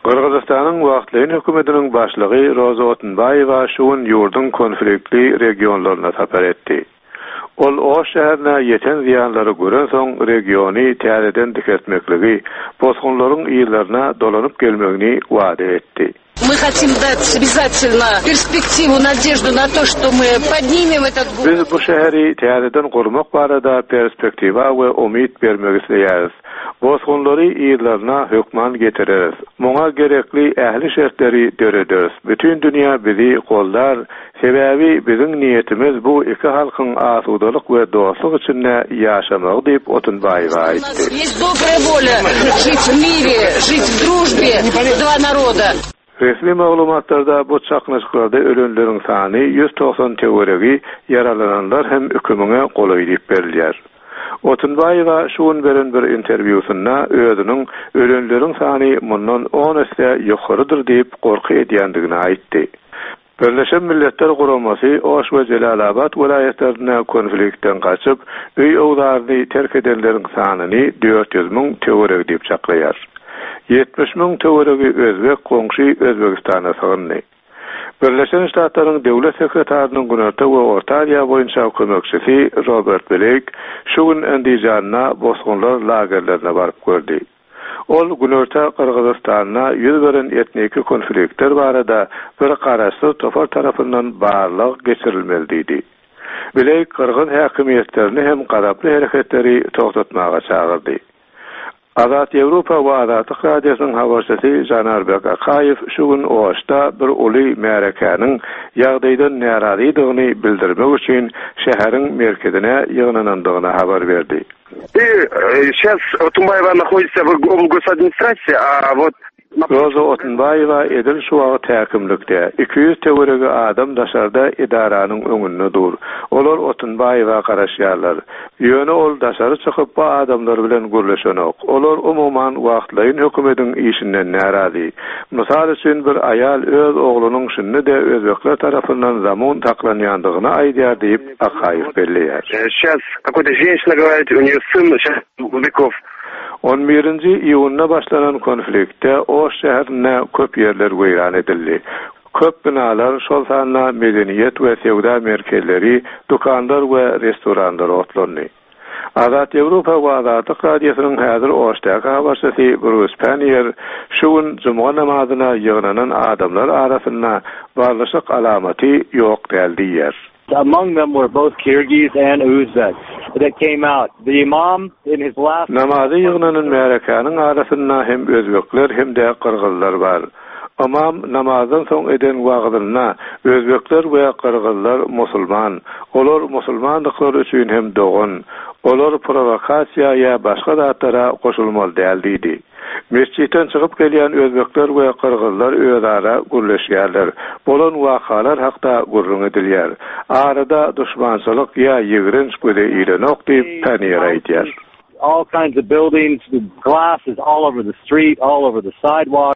Qırgızistanyň wagtlyň hökümetiniň başlygy Roza Otunbayewa şuň ýurdun konfliktli regionlaryna tapar etdi. Ol o şäherine ýeten ziýanlary gören soň regiony täzeden dikertmekligi, bozgunlaryň ýyllaryna dolanyp gelmegini wada etdi. Мы хотим дать обязательно перспективу, надежду на то, что мы поднимем этот город. Biz bu şäheri täzeden gurmak barada perspektiwa we umyt bermek isleýäris. Bozgunlary ýyllaryna hökman getireriz. Muňa gerekli ähli şertleri dörederiz. Bütün dünýä bizi gollar. Sebäbi biziň niýetimiz bu iki halkyň asudalyk we dostlyk içinde ýaşamak diýip Otunbayewa aýtdy. Есть добрая воля жить в мире, жить в дружбе два народа. Resmi maglumatlarda bu çaknaşyklarda ölenleriň sany 190 teoregi, yaralananlar hem hükümüne golay diýip berilýär. Otunbayewa şuň beren bir interwýusynda özüniň ölenleriň sany mundan 10 esse ýokarydyr diýip gorky edýändigini aýtdy. Birleşen Milletler Guramasy Oş we Jelalabad vilayetlerine konfliktden gaçyp, öý owlaryny terk edenleriň sanyny 400.000 teoreg diýip çaklaýar. 70.000 teoregi özbek goňşy Özbekistana sığındy. Birleşen Ştatlaryň döwlet sekretarinyň Günörtü we Orta Aziýa boýunça kömekçisi Robert Blake şu gün Endijanyna bozgunlar lagerlerine baryp gördi. Ol Günörtü Kırgızistanyna ýüz beren etniki konfliktler barada bir garaşly topar tarapyndan barlyk geçirilmeli diýdi. Blake Kırgız häkimetlerini hem garaply hereketleri togtatmaga çağırdy. Azat Ýewropa we Azatlyk Radiosynyň habarçysy Janarbek Akaýew şu gün Oşda bir uly märekeniň ýagdaýdan närazydygyny bildirmek üçin şäheriň merkezine ýygynandygyny habar berdi. Сейчас Otunbayewa находится в госадминистрации, а вот Roza Otunbayewa edil şu wagt häkimlikde. 200 teoregi adam daşarda idaranyň öňünde dur. Olar Otunbayewa garaşýarlar. Ýöne ol daşary çykyp bu adamlar bilen gürleşenok. Olar umumyň wagtlaryň hökümetiň işinden närazy. Mysal üçin bir aýal öz oglunyň şunny de özbekler tarapyndan zamon taklanýandygyny aýdýar diýip Akaýew belleýär. Сейчас какой-то женщина говорит, у неё сын Узбеков. 11-nji iýunna başlanan konfliktde o şäherine köp ýerler weýran edildi. Köp binalar, şol sanla medeniýet we sewda merkezleri, dukanlar we restoranlar otlandy. Azat Ýewropa we Azatlyk Radiosynyň häzir Oşdaky habarçysy Bruce Panier şu gün juma namazyna ýygnanan adamlar arasynda barlyşyk alamaty ýok diýär. Among them were both Kyrgyz and Uzbek that came out. The imam in his last namazy ýygnanan märekeniň arasynda hem özbekler hem de kyrgyzlar bar. Imam namazdan soň eden wagtyna özbekler we kyrgyzlar musulman. Olar musulmanlyklary üçin hem dogun. Olar provokasiýa ýa başga zatlara goşulmaly däl diýdi. Mescitten çykyp gelýän özbekler we kyrgyzlar özara gürleşýärler. Bolan wakalar hakda gurrun edilýär. Arada düşmançylyk ýa ýigrenç göze ilenok diýip Panier aýtýar. All kinds of buildings, glass is all over the street, all over the sidewalk.